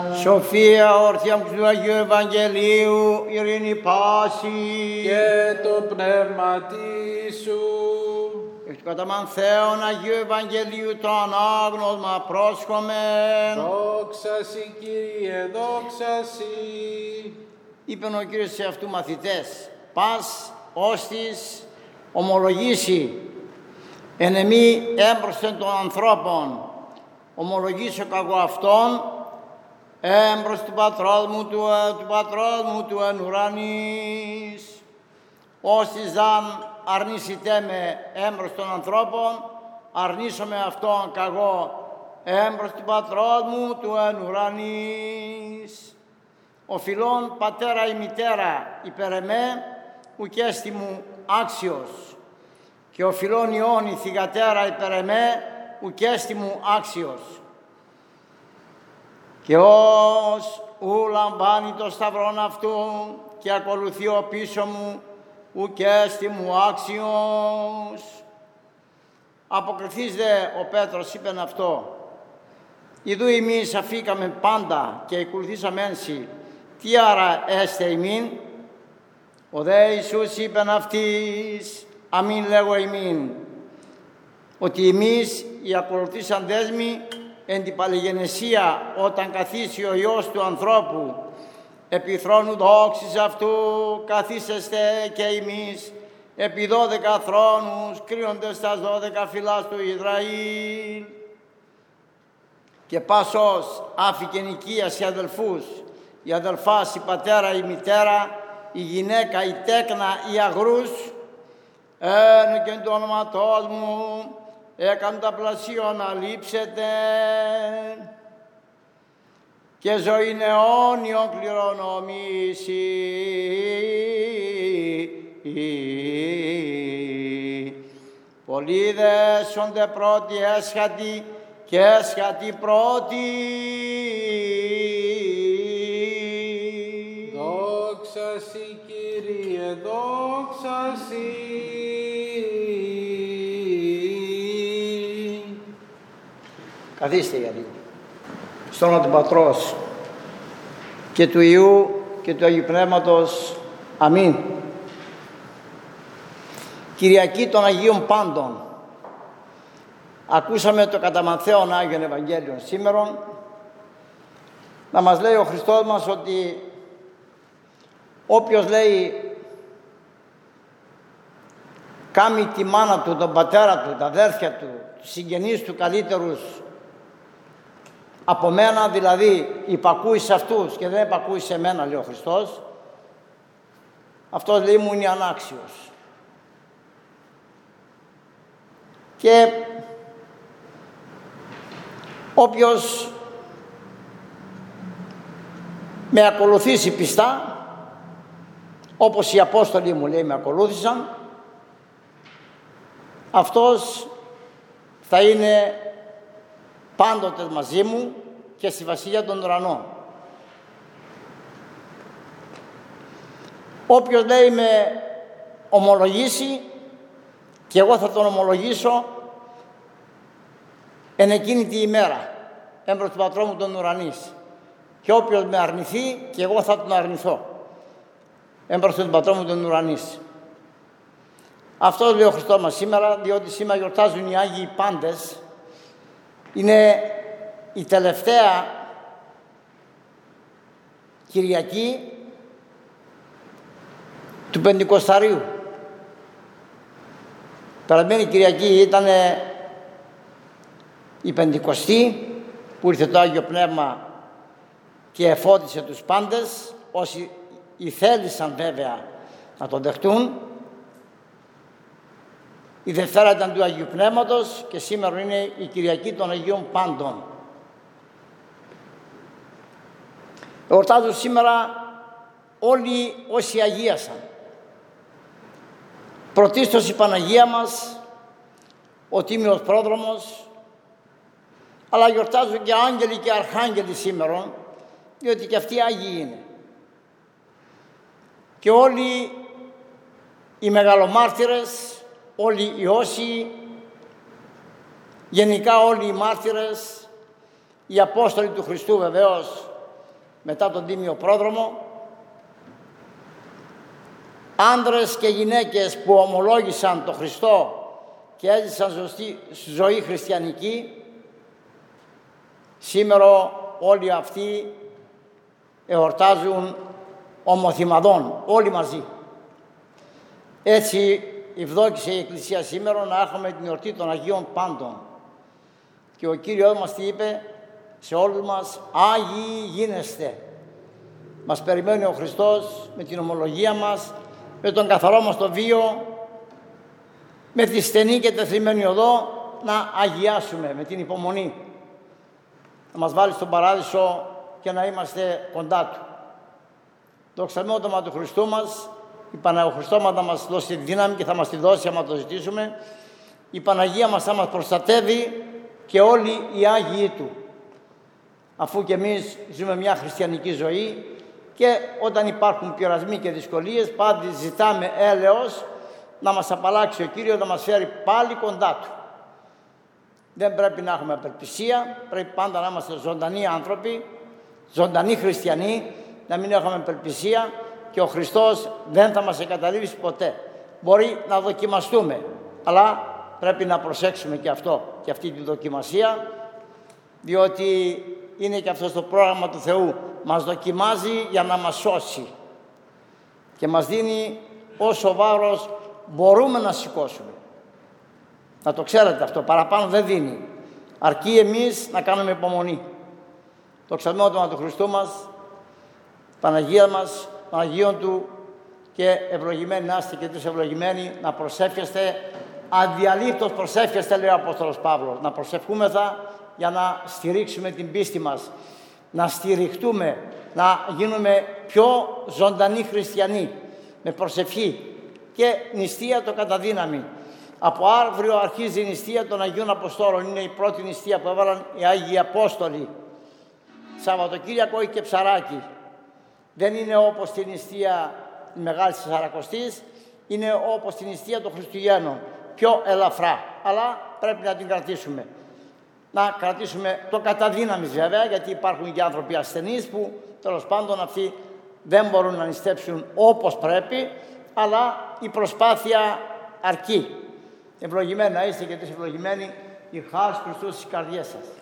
Σοφία όρθια του Αγίου Ευαγγελίου, ειρήνη πάση και το πνεύμα σου. Εκ του καταμανθέων Αγίου Ευαγγελίου το ανάγνωσμα πρόσχομεν. Δόξα σοι, Κύριε, δόξα σοι. Είπεν ο Κύριος σε αυτού μαθητές, πας ώστις ομολογήσει εν εμή έμπροσθεν των ανθρώπων, ομολογήσω καγώ αυτόν, έμπρος του πατρός μου του εν ουρανής. Ώστις δαν αρνήσετε με έμπρος των ανθρώπων, αρνήσομαι αυτόν καγώ έμπρος του πατρός μου του εν ουρανής. Ο φιλών πατέρα ή μητέρα υπέρ εμέ, ουκ έστι μου άξιος. Και ο φιλών Υιόν η θυγατέρα υπέρ εμέ, ουκ έστι μου άξιος. Και ως ου λαμβάνει το σταυρόν αυτού και ακολουθεί ο πίσω μου, ουκ έστι μου άξιος. Αποκριθείς δε ο Πέτρος είπεν αυτό, ιδού εμείς αφήκαμε πάντα και ακολουθήσαμε ένσι, τι άρα έστε ημίν. Ο δε Ιησούς είπεν αυτής, αμήν λέγω ημίν, ότι εμείς οι ακολουθήσαν δέσμοι εν την παλαιγενεσία όταν καθίσει ο Υιός του ανθρώπου επί θρόνου δόξης αυτού καθίσεστε και εμείς επί 12 θρόνους κρίνοντες τας 12 φυλάς του Ισραήλ. Και πάσος άφηκεν οικίας οι αδελφούς, η αδελφάς, η πατέρα, η μητέρα, η γυναίκα, η τέκνα, οι αγρούς, ένωκεν το όνοματός μου, έκαν τα πλασίον να λείψετε και ζωήν αιώνιον κληρονομήσει. Πολλοί δέσονται πρώτοι έσχατοι και έσχατοι πρώτοι. Δόξα σοι, Κύριε, δόξα σοι. Καθίστε για λίγο. Στο όνομα του Πατρός και του Υιού και του Αγίου Πνεύματος. Αμήν. Κυριακή των Αγίων Πάντων. Ακούσαμε το κατά Ματθαίον Άγιον Ευαγγέλιον σήμερον να μας λέει ο Χριστός μας ότι όποιος λέει κάμει τη μάνα του, τον πατέρα του, τα αδέρφια του, τους συγγενείς του καλύτερους από μένα, δηλαδή υπακούει σε αυτούς και δεν υπακούει σε μένα, λέει ο Χριστός, αυτός λέει μου είναι ανάξιος. Και όποιος με ακολουθήσει πιστά, όπως οι Απόστολοι μου λέει με ακολούθησαν, αυτός θα είναι πάντοτε μαζί μου και στη Βασιλεία των Ουρανών. Όποιος λέει με ομολογήσει και εγώ θα τον ομολογήσω εν εκείνη τη ημέρα, έμπρος του Πατρό μου τον ουρανής. Και όποιος με αρνηθεί και εγώ θα τον αρνηθώ, έμπρος του Πατρό μου τον ουρανής. Αυτό λέει ο Χριστός μας σήμερα, διότι σήμερα γιορτάζουν οι Άγιοι πάντες. Είναι η τελευταία Κυριακή του Πεντηκοσταρίου. Περασμένη Κυριακή ήταν η Πεντηκοστή που ήρθε το Άγιο Πνεύμα και εφώτισε τους πάντες, όσοι ηθέλησαν βέβαια να τον δεχτούν. Η Δευτέρα ήταν του Αγίου Πνεύματος και σήμερα είναι η Κυριακή των Αγίων Πάντων. Εορτάζουν σήμερα όλοι όσοι αγίασαν. Πρωτίστως η Παναγία μας, ο Τίμιος Πρόδρομος, αλλά γιορτάζουν και άγγελοι και αρχάγγελοι σήμερα, διότι και αυτοί Άγιοι είναι. Και όλοι οι μεγαλομάρτυρες, όλοι οι όσοι, γενικά όλοι οι μάρτυρες, οι Απόστολοι του Χριστού βεβαίως, μετά τον Τίμιο Πρόδρομο, άνδρες και γυναίκες που ομολόγησαν τον Χριστό και έζησαν ζωή χριστιανική, σήμερα όλοι αυτοί εορτάζουν ομοθυμαδών, όλοι μαζί. Έτσι ευδόκησε η Εκκλησία σήμερα να έχουμε την εορτή των Αγίων Πάντων. Και ο Κύριος μας τι είπε σε όλους μας? Άγιοι γίνεστε. Μας περιμένει ο Χριστός με την ομολογία μας, με τον καθαρό μας το βίο, με τη στενή και τεθλιμμένη οδό να αγιάσουμε με την υπομονή. Να μας βάλει στον παράδεισο και να είμαστε κοντά Του. Το εξαμεότομα του Χριστού μας, η Παναγιώτα θα μας δώσει τη δύναμη και θα μας τη δώσει άμα το ζητήσουμε. Η Παναγία μας θα μας προστατεύει και όλοι οι Άγιοι Του. Αφού και εμείς ζούμε μια χριστιανική ζωή και όταν υπάρχουν πειρασμοί και δυσκολίες πάντα ζητάμε έλεος να μας απαλλάξει ο Κύριος, να μας φέρει πάλι κοντά Του. Δεν πρέπει να έχουμε απελπισία, πρέπει πάντα να είμαστε ζωντανοί άνθρωποι, ζωντανοί χριστιανοί, να μην έχουμε απελπισία και ο Χριστός δεν θα μας εγκαταλείψει ποτέ. Μπορεί να δοκιμαστούμε, αλλά πρέπει να προσέξουμε και αυτό και αυτή τη δοκιμασία, διότι είναι και αυτό το πρόγραμμα του Θεού. Μας δοκιμάζει για να μας σώσει και μας δίνει όσο βάρος μπορούμε να σηκώσουμε. Να το ξέρετε αυτό, παραπάνω δεν δίνει. Αρκεί εμείς να κάνουμε υπομονή. Το εξαμεότομα του Χριστού μας, Παναγία μας, των Αγίων Του και ευλογημένοι να είστε και τους ευλογημένοι, να προσεύχεστε, αδιαλείπτως προσεύχεστε, λέει ο Απόστολος Παύλος, να προσευχούμεθα για να στηρίξουμε την πίστη μας, να στηριχτούμε, να γίνουμε πιο ζωντανοί χριστιανοί, με προσευχή και νηστεία το καταδύναμη. Από αύριο αρχίζει η νηστεία των Αγίων Αποστόλων, είναι η πρώτη νηστεία που έβαλαν οι Άγιοι Απόστολοι. Σαββατοκύριακο και ψαράκι. Δεν είναι όπως την νηστεία Μεγάλης Τεσσαρακοστής, είναι όπως την νηστεία των Χριστουγέννων, πιο ελαφρά, αλλά πρέπει να την κρατήσουμε. Να κρατήσουμε το καταδύναμης βέβαια, γιατί υπάρχουν και άνθρωποι ασθενείς που τέλος πάντων αυτοί δεν μπορούν να νηστέψουν όπως πρέπει, αλλά η προσπάθεια αρκεί. Ευλογημένοι να είστε και τις ευλογημένοι, η χάρις Χριστού στις καρδιές σας.